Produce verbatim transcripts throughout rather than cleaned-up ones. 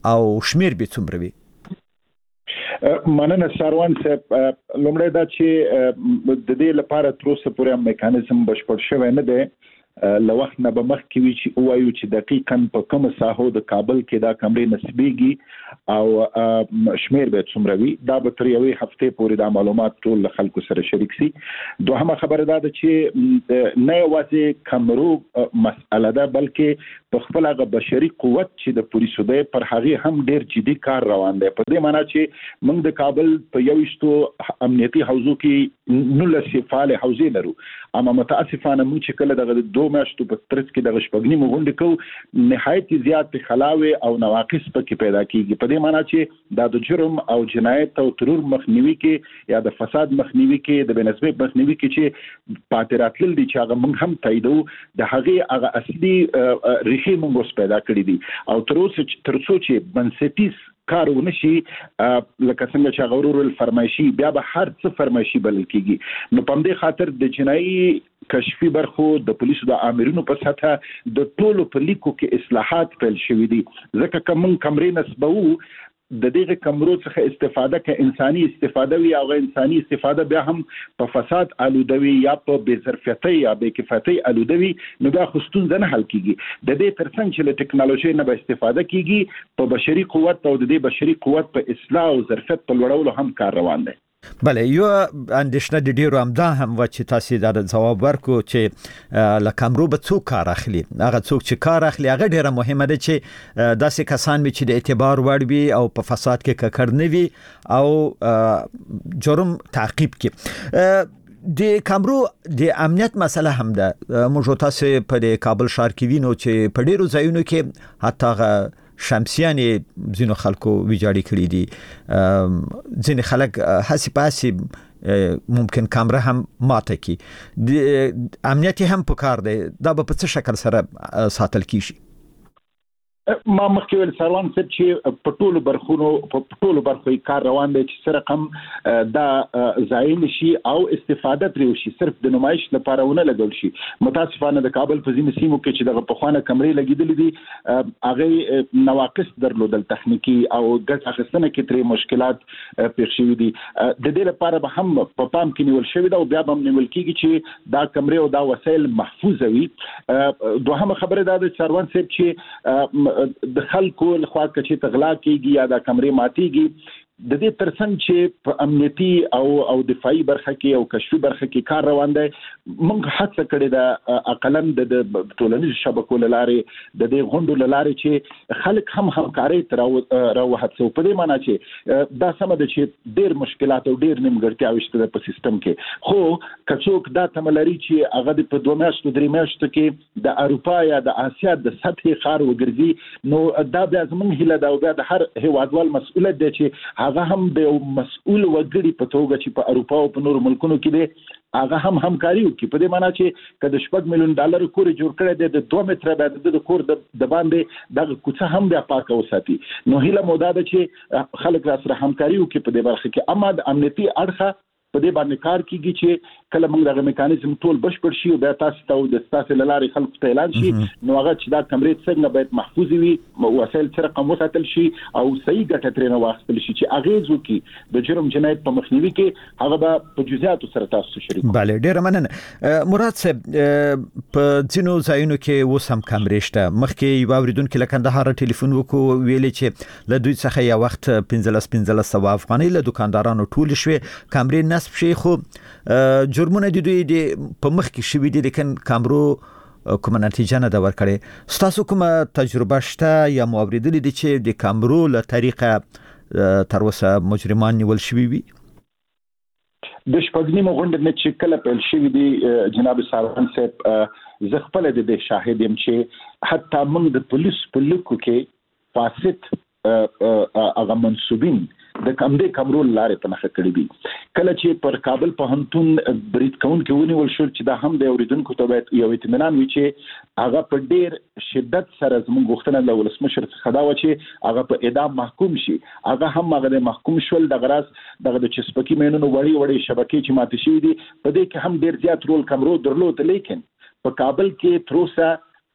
او شمیر به څومره وي؟ مننه ساروان صاحب. لومړی دا چې د دې لپاره تر اوسه پورې میکانیزم بشپړ شوی نه دی. له وخت نه به مخکې وي چې ووایو چې دقیقاً په کومه ساحو د کابل کې دا کمرې نصبېږي او شمیر به څومره وي. دا به تر یوې هفتې پورې دا معلومات ټول له خلکو سره شریک سي. دوهمه خبره دا ده چې نه یوازې کمرو مسأله ده، بلکې په خپل هغه بشري قوت چې د پولیسو دی پر هغې هم ډېر جدي کار روان دی. په دې معنا چې موږ د کابل په یویشتو امنیتي حوزو کې نولسې فعالې حوزې لرو، اما متاسفانه موږ چې کله دغه دو میاشتو په ترڅ کې دغه شپږ نیمې غونډې کوو، نهایت زیات خلاوې او نواقص پکې پیدا کیږي. په دې معنا چې دا د جرم او جنایت او ترور مخنیوي کې یا د فساد مخنیوي کې د بنسبت مخنیوي کې چې پاتې راتلل دي چې هغه موږ هم تاییدو، د هغې هغه اصلي ریښې موږ اوس پیدا کړي دي. او تر اوسه تر څو چې بنسټیز کار ونشي، لکه څنګه چې هغه ورور فرمایشي بیا به هر څه فرمایشي بلل کیږي. نو په همدې خاطر د جنایي کشفي برخو د پولیسو د آمرینو په سطحه د ټولو په لیکو کې اصلاحات پیل شوي دي. ځکه که موږ کمرې نصبوو، د دغه کمرو څخه استفاده که انساني استفاده وي او انساني استفاده بیا هم په فساد آلودوي یا په بې ظرفیتۍ یا بې کفایتۍ آلودوي، نو بیا خو ستونزه نه حل کیږي. د دې ترڅنګ چې له ټکنالوژۍ نه به استفاده کیږي، په بشري قوت او د دې بشري قوت په اصلاح او ظرفیت په لوړولو هم کار روان دی. بله، یو اندیشنه د ډیرو همدا هم و چې تاسو دا ځواب ورکو چې له کمرو به څوک کار اخلي. هغه څوک چې کار اخلي هغه ډیره مهمه ده چې داسې کسان وي چې د اعتبار وړ وي او په فساد کې ککړ نه وي او جرم تعقیب کړي. د کمرو د امنیت مسله هم ده. موږ تاسو په کابل ښار کې وینو چې په ډیرو ځایونو کې حتی شمسیانې ځینو خلکو ویجاړې کړي دي. ځینې خلک هسې پاسې ممکن کامره هم ماته کی. د امنیت هم په کار دی. دا به په څه شکل سره ساتل کیږي؟ ما مخکې ویل سروان صاحب چې په ټولو برخونو په ټولو برخو کار روان دی چې سره کم دا ځای نشي او استفاده ترې وشي، صرف د نمایش لپاره ونه لګول شي. متاسفانه د کابل په ځینو سیمو کې چې دغه پخوانه کمرې لګېدلې دي، هغې نواقص درلودل، تخنیکي او ګټه اخیستنه کې ترې مشکلات پېښ شوي دي. د دې لپاره به هم په پام کې نیول شوي ده او بیا به هم نیول کېږي چې دا کمرې او دا وسایل محفوظه وي. دوهمه خبره دا ده سروان صاحب چې د خلکو لخوا چې تغلا کیږي یا د کمرې ماتيږي، د دې ترڅنګ چې په امنیتي او او دفاعي برخه کې او کشفي برخه کې کار روان دی، موږ هڅه کړې ده اقلا د ټولنیزو شبکو له لارې د دې غونډو له لارې چې خلک هم همکارۍ ته راوهڅوو. په دې معنا چې دا سمه ده چې ډېر مشکلات او ډېر نیمګړتیاوې شته په سیستم کې، خو که څوک دا تمه لري چې هغه د په دوه میاشتو درې میاشتو کې د اروپا یا د اسیا د سطحې ښار وګرځي، نو دا بیا زموږ هیله ده او بیا د هر هیوادوال مسؤلیت دی چې هغه هم د یو مسؤل وګړي په توګه چې په اروپا او په نورو ملکونو کې دی هغه هم همکاري وکړي. په دې معنا چې که د شپږ میلیون ډالر کور جوړ کړی دی، د دوه متره باید د کور د باندې دغه کوڅه هم بیا پاکه وساتي. نو هیله مو دا ده چې خلک را سره همکاري وکړي په دې برخه کې. اما د امنیتي اړخه په دې باندې کار کیږي چې کله موږ دغه میکانیزم ټول بشپړ شي او بیا تاسو ته د تاسو لارې خلکو ته اعلان شي، نو هغه چې دا کمرې څنګه باید محفوظ وي، وسایل سره رقم وساتل شي او صحیح ګټه ترې نه واخیستل شي چې اغیز وکړي د جرم جنایت په مخنیوي کې. هغه به په جزئیاتو سره تاسو شریک. بله، ډیره مننه مراد صاحب. په ځینو ځایونو کې اوس هم کمرې شته. مخکې یو اوریدونکو له کندهار ټلیفون وکړو، ویلې چې له دوی څخه یو وخت پنځلس پنځلس سوه افغانۍ له دکاندارانو ټول شوې، کمرې نصب شي، خو جرمونه د دوی د په مخ کې شوي دي، لیکن کامرو کومه نتیجه نه ده ورکړې. ستاسو کومه تجربه شته یا مو اورېدلې دي چې د کامرو له طریقه تر اوسه مجرمان نیول شوي وي؟ د شپږ نیمو غونډې نه چې کله پیل شوي دي جناب ساروان صاحب، زه خپله د دې شاهد یم چې حتی موږ د پولیس په لیکو کې فاسد هغه منصوبین د کمدې کمرو لارې په نښه کړي دي. کله چې پر کابل پوهنتون برید کوونکي ونیول شو، چې دا هم د اوریدونکو ته باید یو اطمینان وي چې هغه په ډېر شدت سره زموږ غوښتنه له ولسمشر څخه دا وه چې هغه په اعدام محکوم شي. هغه هم هغه د محکوم شول. دغه راز دغه د چسپکي مینونو وړې وړې شبکې چې ماتې شوي دي، په دې کې هم ډېر زیات رول کمرو درلود، لیکن په کابل کې تر اوسه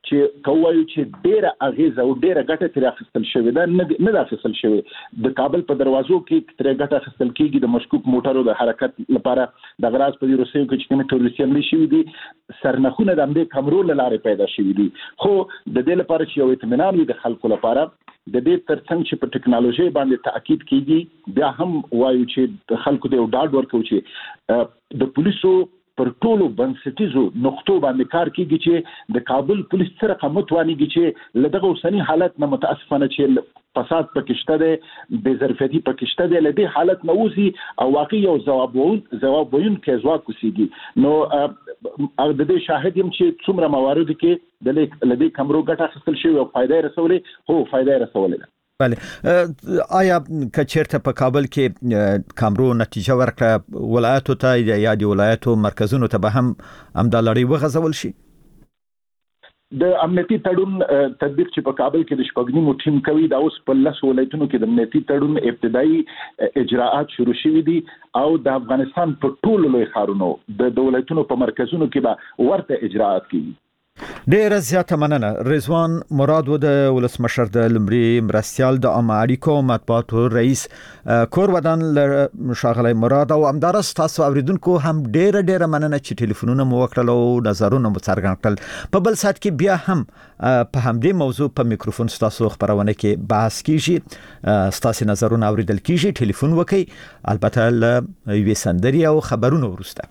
چې کوایو چې ډیره اغیزه او ډیره ګټه تر اخیستل شوې ده نه نه اخیستل شوې د کابل په دروازو کې تر ګټه اخیستل کېږي د مشکوک موټرو د حرکت لپاره د غراز په روسیو کې چې کوم تروریستي عملي شوې دي سرنخونه د امریکا کمرو لاره پیدا شوې دي خو د دې لپاره چې یو اطمینان وي د خلکو لپاره د دې ترڅنګ چې په ټکنالوژي باندې تاکید کیږي بیا هم وایو چې د خلکو د ډاډ ورکو چې د پولیسو پر ټولو بنسټیزو نقطو باندې کار کیږي چې د کابل پولیس سره قامتوانيږي چې لدغه اوسنی حالت نه متاسفانه چې فساد پکشته ده بے ظرفیتی پکشته ده لدې حالت نووزي او واقعي یو جواب وون جواب وون کې ځواک وسیږي نو د دې شاهد يم چې څومره موارد کې د لدې کمرو ګټه اخیستل شوی او فائدې رسولې هو فائدې رسولې بله آیا کچیرته په کابل کې کامرو نتیجه ورکړه ولایتو ته یا د ولایتو مرکزونو ته به هم امدا لړۍ وغځول شي د امنیتي تړون تطبیق چې په کابل کې د شپږنیمو ټیم کوي دا اوس په لس ولایتونو کې د امنیتي تړون ابتدایي اجراءات شروع شوي دي او د افغانستان په ټولو لوی ښارونو د ولایتونو په مرکزونو کې به ورته اجراءات کیږي ډیر زیاته مننه رضوان مراد و د ولسمشر د لمړي مرستيال د عامه اړیکو مطبوعاتو رئیس کور ودان شاغلی مراد او امدارس تاسو اوریدونکو هم ډیر ډیر مننه چې ټلیفونونه مو وکړل او نظرونه مو څرګند کړل په بل سات کې بیا هم په همدې موضوع په میکروفون تاسو خبرونه کې بحث کیږي تاسو نظرونه اوریدل کیږي ټلیفون وکړئ البته ل یو سندري او خبرونه ورسته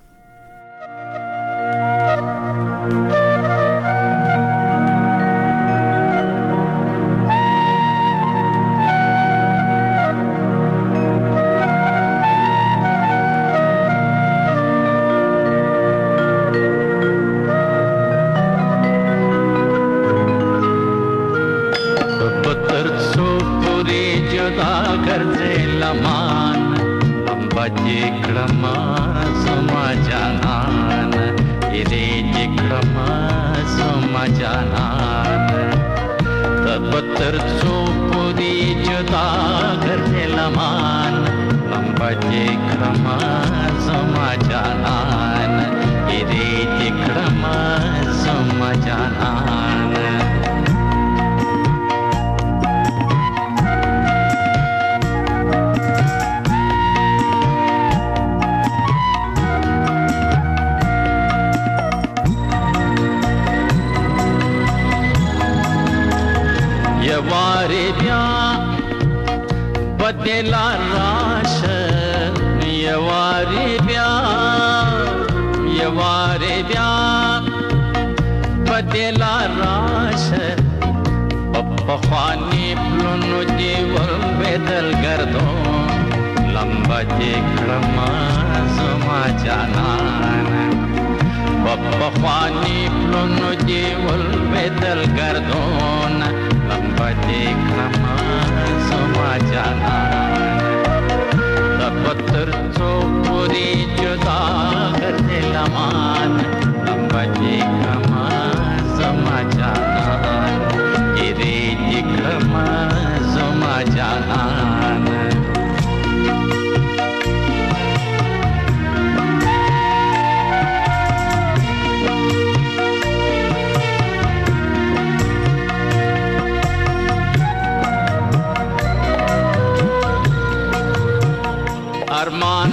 ارمان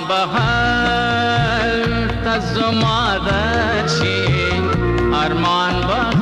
بهر تزمادشی ارمان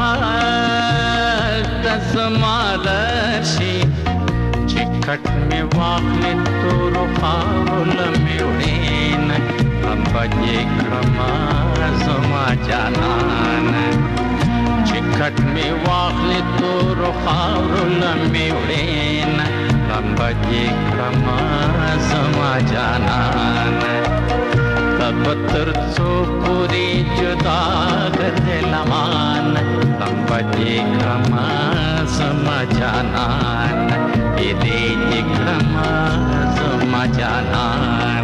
بهر تزمادشی چکٹ میں واخل تو رخاول میوڑین ہم بجے کرما زما جانان چکٹ میں واخل تو رخاول میوڑین ہم بجے کرما زما جانان تب تر سو پوری جدا کرتے لمان ہم بجے کرما زما جانان یہ کرما زما جانان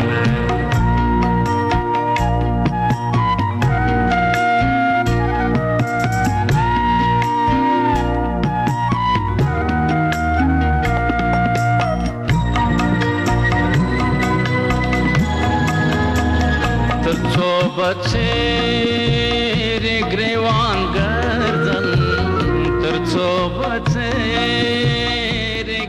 बचे